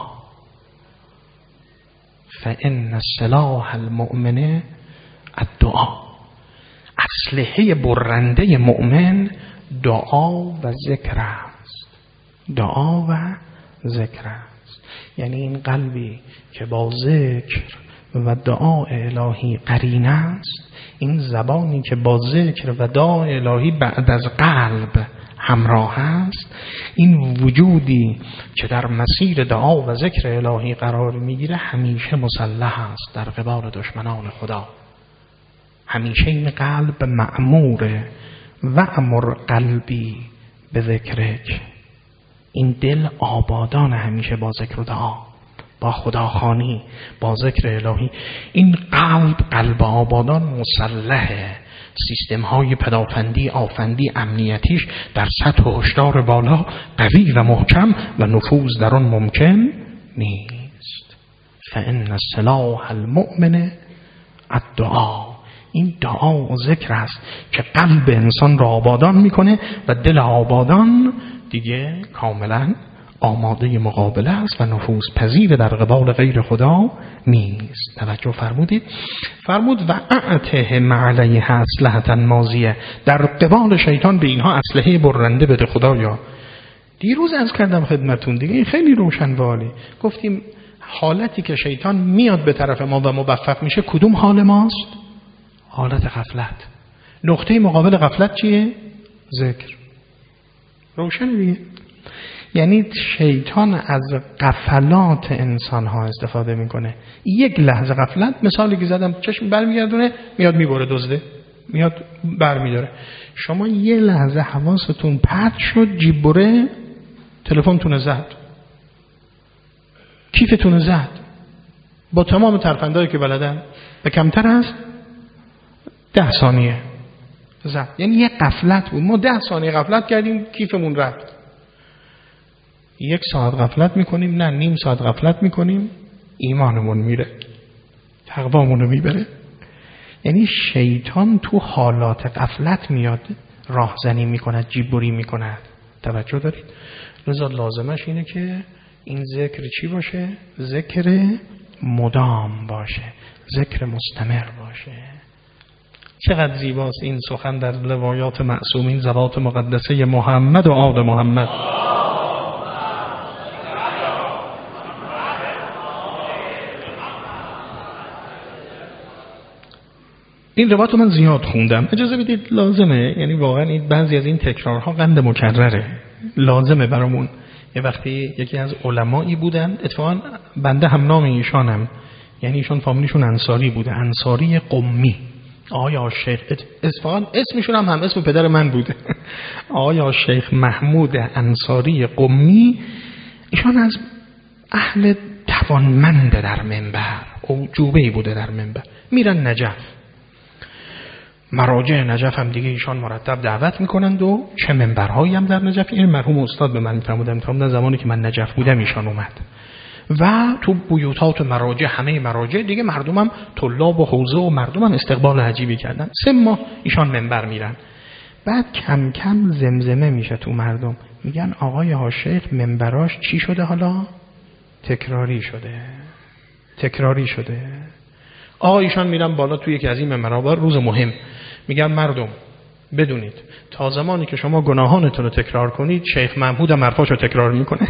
فإن سلاح المؤمن الدعا. اسلحه برنده مؤمن دعا و ذکر است. دعا و ذکر است. یعنی این قلبی که با ذکر و دعا الهی قرین است، این زبانی که با ذکر و دعا الهی بعد از قلب همراه است، این وجودی که در مسیر دعا و ذکر الهی قرار میگیره همیشه مسلح است در قبال دشمنان خدا. همیشه این قلب مأموره، وأمر قلبی به ذکرک. این دل آبادان همیشه با ذکر و دعا، با خداخوانی، با ذکر الهی. این قلب آبادان مسلحه. سیستم های پدافندی، آفندی، امنیتیش در سطح هشدار بالا قوی و محکم و نفوذ در آن ممکن نیست. فإن سلاح المؤمن الدعا. این دعا و ذکر است که قلب انسان را آبادان میکنه و دل آبادان دیگه کاملا آماده مقابله است و نفوذ پذیر در قبال غیر خدا نیست. توجه فرمودید؟ فرمود و اعته معلیه اسلحة ماضیه. در قبال شیطان به اینها اسلحه برنده بده خدایا. دیروز عرض کردم خدمتون دیگه، این خیلی روشن والی. گفتیم حالتی که شیطان میاد به طرف ما و موفق میشه کدوم حال ماست؟ حالت غفلت. نقطه مقابل غفلت چیه؟ ذکر. روشن دیگه. یعنی شیطان از غفلات انسان ها استفاده میکنه. یک لحظه غفلت، مثالی که زدم، چشم برمیگردونه میاد میبره دزده، میاد برمیداره. شما یه لحظه حواستون پرت شد، جیب بره، تلفنتون زد، کیفتون زد، با تمام ترفندایی که بلدن، به کمتر است 10 ثانیه زد. یعنی یه غفلت بود. ما 10 ثانیه غفلت کردیم، کیفمون رفت. 1 ساعت غفلت میکنیم، نه 1/2 ساعت غفلت میکنیم، ایمانمون میره، تقوامونو میبره. یعنی شیطان تو حالات غفلت میاد راهزنی میکند، جیبوری میکند. توجه دارید؟ لذا لازمش اینه که این ذکر چی باشه؟ ذکر مدام باشه، ذکر مستمر باشه. چقدر زیباست این سخن در روایات معصومین، ذوات مقدسه محمد و آل محمد. این روایت رو من زیاد خوندم، اجازه بدید لازمه، یعنی واقعا این بعضی از این تکرارها قند مکرره، لازمه برامون. یه وقتی یکی از علمایی بودن، اتفاقا بنده هم نام ایشانم، یعنی ایشان فامیلیشون انصاری بوده، انصاری قمی، آقای شیخ، اتفاقا اسمشون هم اسم پدر من بوده، آقای شیخ محمود انصاری قمی. ایشان از اهل توانمند در منبر، عجوبه‌ای بوده در منبر. میرن نجف، مراجع نجف هم دیگه ایشان مرتب دعوت میکنند و چه منبرهایی هم در نجف. این مرحوم استاد به من میفرمودن زمانی که من نجف بودم ایشان اومد و تو بیوتات مراجع، همه مراجع دیگه، مردم هم طلاب و حوزه و مردم هم استقبال عجیبی کردن. 3 ماه ایشان منبر میرن، بعد کم کم زمزمه میشه تو مردم، میگن آقای ها شیخ منبراش چی شده؟ حالا تکراری شده. آقا ایشان میرن بالا توی یکی از این منبرها، روز مهم، میگن مردم بدونید تا زمانی که شما گناهانتون رو تکرار کنید، شیخ محمود هم حرفاشو تکرار میکنه.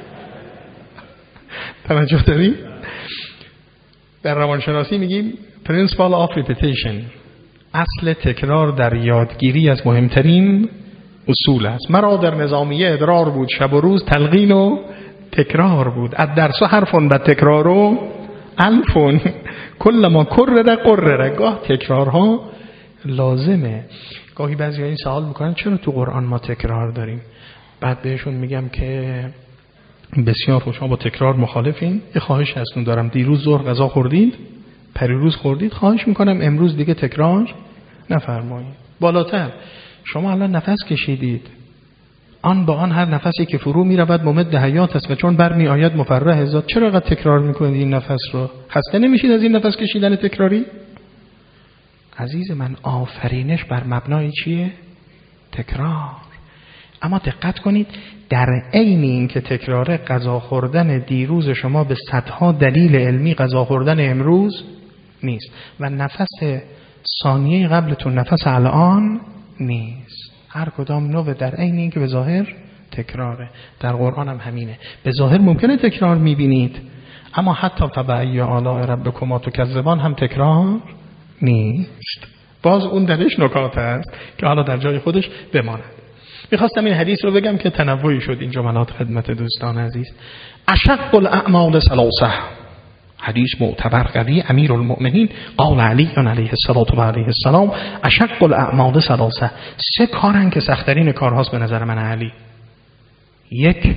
توجه داریم؟ در روانشناسی میگیم principle of repetition، اصل تکرار در یادگیری از مهمترین اصول است. مرا در نظامیه ادرار بود، شب و روز تلقین و تکرار بود. الدرس حرف و تکرار و الفون کل ما کرره قرره. گاه تکرارها لازمه. گاهی بعضی این سوال میکنن چرا تو قرآن ما تکرار داریم؟ بعد بهشون میگم که بسیار خوب، شما با تکرار مخالفین. یه خواهش هستون دارم، دیروز ظهر غذا خوردید، پریروز خوردید، خواهش میکنم امروز دیگه تکرار نفرمایید. بالاتر شما الان نفس کشیدید، آن با آن هر نفسی که فرو میرود ممد حیات است و چون برمی آید مفرح ذات. چرا اینقدر تکرار میکنید این نفس رو؟ خسته نمیشید از این نفس کشیدن تکراری؟ عزیز من، آفرینش بر مبنای چیه؟ تکرار. اما دقت کنید، در عین این که تکرار غذا خوردن دیروز شما به صدها دلیل علمی غذا خوردن امروز نیست و نفس ثانیه قبلتون نفس الان نیست. هر کدام نوع در عین این که به ظاهر تکراره. در قرآن هم همینه. به ظاهر ممکنه تکرار میبینید، اما حتی فبأی آلاء ربکما تکذبان هم تکرار نیست. باز اون درش نکات هست که حالا در جای خودش بماند. میخواستم این حدیث رو بگم که تنوعی شد این جملات خدمت دوستان عزیز. اشق الاعمال ثلاثه، حدیث معتبر قوی امیرالمؤمنین قال علی علیه السلام اشق الاعمال ثلاثه. 3 کارن که سخت‌ترین کارهاست به نظر من علی. 1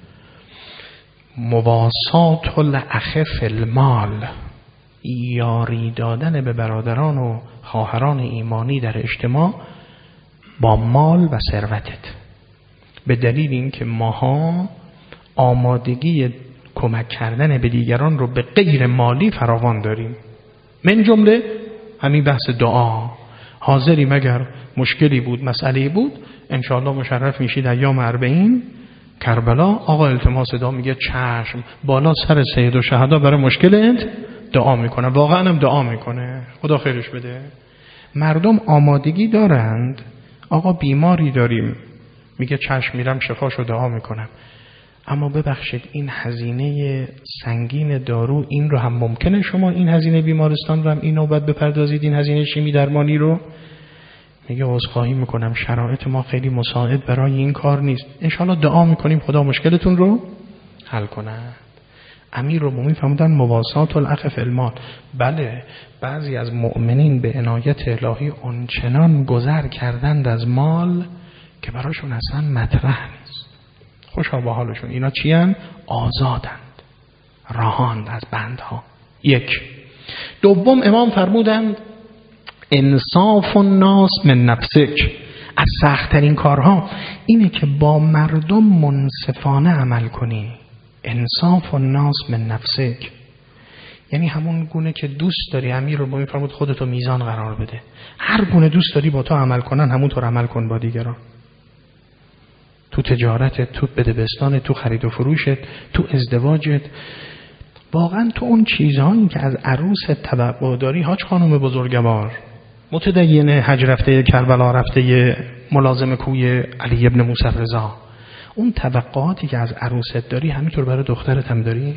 مواسات الاخ فی المال، یاری دادن به برادران و خواهران ایمانی در اجتماع با مال و ثروتت، به دلیل اینکه ماها آمادگی کمک کردن به دیگران رو به غیر مالی فراوان داریم. من جمله همین بحث دعا. حاضری مگر مشکلی بود، مسئله بود، انشاءالله مشرف میشید ایام 40 کربلا، آقا التماس دعا، میگه چشم، بالا سر سید و شهدا برای مشکلت دعا میکنه. واقعا هم دعا میکنه، خدا خیرش بده. مردم آمادگی دارند، آقا بیماری داریم، میگه چشم، میرم شفاشو دعا میکنم. اما ببخشید این هزینه سنگین دارو، این رو هم ممکنه شما این هزینه بیمارستان رو هم این نوبت بپردازید، این هزینه شیمی درمانی رو؟ میگه عذرخواهی میکنم شرایط ما خیلی مساعد برای این کار نیست. انشالله دعا میکنیم خدا مشکلتون رو حل کنه. امیرالمومنین فرمودن مواسات الاخ فی المال. بله، بعضی از مؤمنین به عنایت الهی اونچنان گذر کردند از مال که براشون اصلا مطرح نیست. خوشا به حالشون. اینا چی هستند؟ آزادند، رهاند از بندها. 1. دوم امام فرمودند انصاف الناس من نفسک. از سخت‌ترین کارها اینه که با مردم منصفانه عمل کنی. انصاف الناس من نفسک یعنی همون گونه که دوست داری. امیرالمومنین فرمود خودتو میزان قرار بده. هر گونه دوست داری با تو عمل کنن همونطور عمل کن با دیگران. تو تجارتت، تو بدبستانت، تو خرید و فروشت، تو ازدواجت، واقعا تو اون چیزهایی که از عروس توقع داری. حاج خانم بزرگوار، متدین حج رفته کربلا رفته ملازم کوی علی ابن موسی رضا، اون توقعاتی که از عروست داری همینطور برای دخترت هم داری؟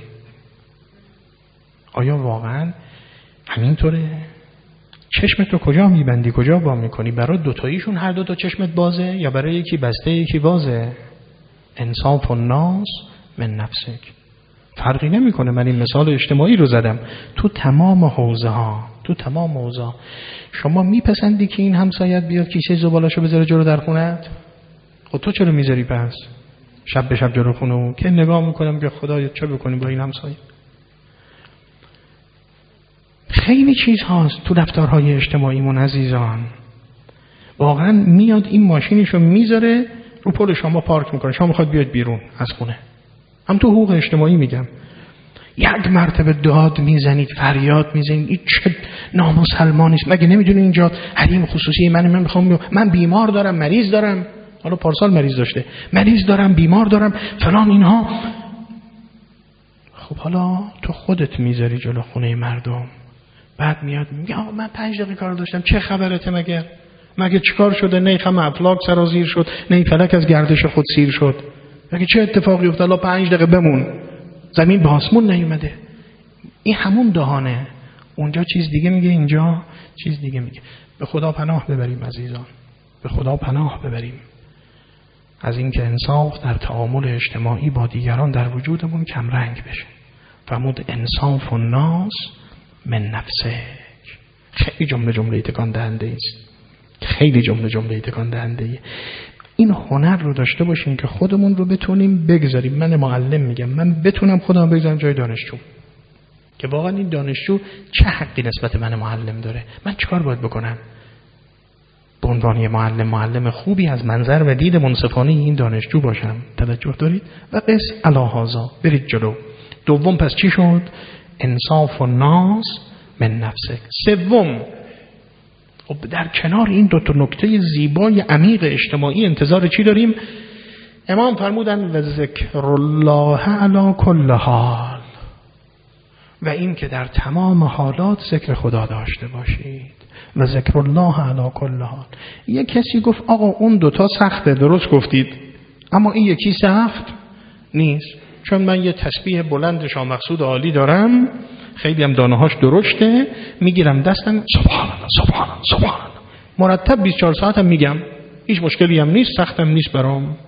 آیا واقعا همینطوره؟ چشمت رو کجا میبندی، کجا وا میکنی؟ برای دوتاییشون هر دو تا چشمت بازه یا برای یکی بسته یکی بازه؟ انصاف الناس من نفسک. فرقی نمیکنه. من این مثال اجتماعی رو زدم. تو تمام حوزه ها، تو تمام حوزه ها شما میپسندی که این همسایت بیاد کیسه زباله‌شو بذاره جلو در خونت؟ خب تو چرا میذاری پس؟ شب به شب جلو خونه اون که نگاه میکنم که خدایا چه بکنیم با این همسایه. خیلی چیز هاست تو رفتارهای اجتماعیمون عزیزان. واقعا میاد این ماشینشو میذاره رو پل شما پارک میکنه، شما میخواد بیاد بیرون از خونه. هم تو حقوق اجتماعی میگم، 1 مرتبه داد میزنید، فریاد میزنید این چه نامسلمانیست. مگه نمیدونی اینجا حریم خصوصی من میخوام، من بیمار دارم، مریض دارم، حالا پارسال مریض داشته، مریض دارم، بیمار دارم، فلان اینها. خب حالا تو خودت میذاری جلو خونه مردم، بعد میاد میگه آقا من 5 دقیقه کار داشتم، چه خبرته؟ مگه چیکار شده؟ نه خم افلاک سرازیر شد، نه فلک از گردش خود سیر شد، مگه چه اتفاقی افتاد؟ 5 دقیقه بمون، زمین به آسمون نیومده. این همون دهانه. اونجا چیز دیگه میگه، اینجا چیز دیگه میگه. به خدا پناه ببریم عزیزان، به خدا پناه ببریم از این که انصاف در تعامل اجتماعی با دیگران در وجودمون کم رنگ بشه. فرمود انصاف الناس من نفسک. خیلی جمله تکان دهنده است، خیلی جمله تکان دهنده. این هنر رو داشته باشیم که خودمون رو بتونیم بگذاریم. من معلم میگم من بتونم خودم بگذارم جای دانشجو، که واقعا این دانشجو چه حقی نسبت من معلم داره، من چیکار باید بکنم به عنوان یه معلم خوبی از منظر و دید منصفانه این دانشجو باشم. توجه دارید؟ و قس علی هذا، برید جلو. دوم پس چی شد؟ انصاف الناس من نفسک. سوم، خب در کنار این دو تا نکته زیبای عمیق اجتماعی انتظار چی داریم؟ امام فرمودن و ذکر الله علی کل حال، و این که در تمام حالات ذکر خدا داشته باشید. و ذکر الله علی کل حال. یه کسی گفت آقا اون دوتا سخته، درست گفتید، اما این یکی سخت نیست، چون من یه تسبیح بلند شامقصود عالی دارم، خیلی هم دانه‌هاش درشته، میگیرم دستم سبحان الله سبحان الله سبحان الله، مرتب 24 ساعت هم میگم، هیچ مشکلی هم نیست، سختم نیست برام.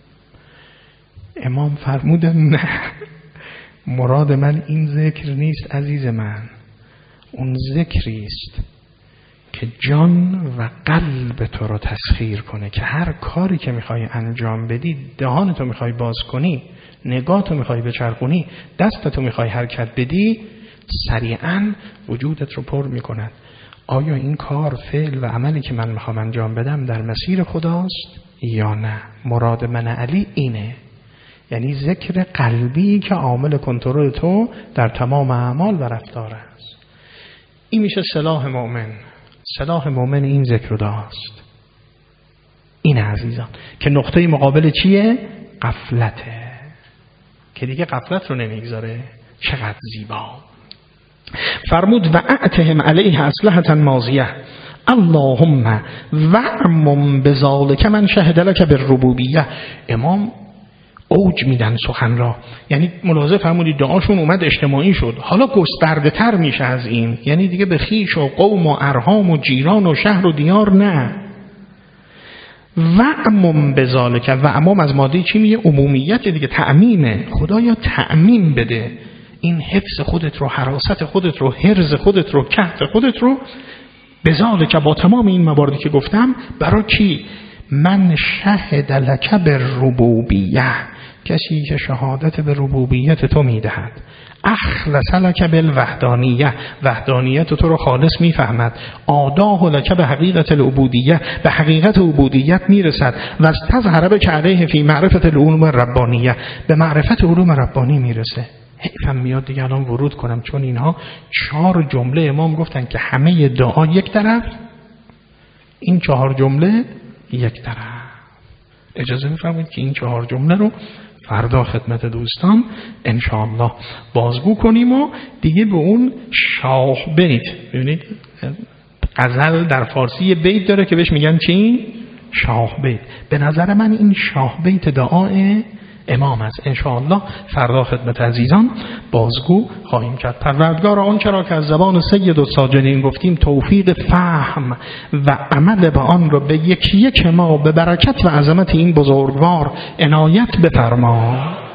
امام فرمودن نه، مراد من این ذکر نیست عزیز من، اون ذکری است که جان و قلب تو رو تسخیر کنه، که هر کاری که میخوای انجام بدی، دهانتو میخوای باز کنی، نگاهتو میخوای بچرخونی، دستتو میخوای حرکت بدی، سریعا وجودت رو پر میکند. آیا این کار، فعل و عملی که من میخوام انجام بدم در مسیر خداست یا نه؟ مراد من علی اینه، یعنی ذکر قلبی که عامل کنترل تو در تمام اعمال و رفتار است. این میشه سلاح مؤمن. سلاح مؤمن این ذکر داست. این عزیزان که نقطه مقابل چیه؟ غفلته، که دیگه غفلت رو نمیگذاره. چقدر زیبا. فرمود و اعتهم علیه اسلحة ماضیه اللهم وعمم بذالک من شهد لک بالربوبیه. امام اوج میدن سخن را، یعنی ملاحظه فرمودید دعاشون اومد اجتماعی شد، حالا گسترده تر میشه از این، یعنی دیگه به خیش و قوم و ارحام و جیران و شهر و دیار نه. وعمم بذالک، وعمم از ماده چی میگه؟ عمومیت دیگه، تعمیمه. خدایا تعمیم بده این حفظ خودت رو، حراست خودت رو، حرز خودت رو، کهف خودت رو، بذالک، با تمام این مواردی که گفتم. برای کی؟ من شهد لک بالربوبیه، کسی که شهادت به ربوبیت تو میدهد. اخلص لک بالوحدانیه، وحدانیت تو رو خالص میفهمد. آداه لک به حقیقت العبودیه، به حقیقت عبودیت میرسد. و از تظهر بک علیه فی معرفت العلوم الربانیه، به معرفت علوم ربانی میرسه. حیفم میاد دیگه الان ورود کنم، چون اینها 4 جمله امام گفتن که همه دعا یک طرف، این 4 جمله یک طرف. اجازه میفرمایید که این 4 جمله رو فردا خدمت دوستان انشاءالله بازگو کنیم و دیگه به اون شاه بیت. ببینید غزل در فارسی بیت داره که بهش میگن چی؟ شاه بیت. به نظر من این شاه بیت دعای امام است. انشاءالله فردا خدمت عزیزان بازگو خواهیم کرد. پروردگار آن چرا که از زبان سید الساجدین گفتیم توفیق فهم و عمل به آن را به یک ما به برکت و عظمت این بزرگوار عنایت بفرما.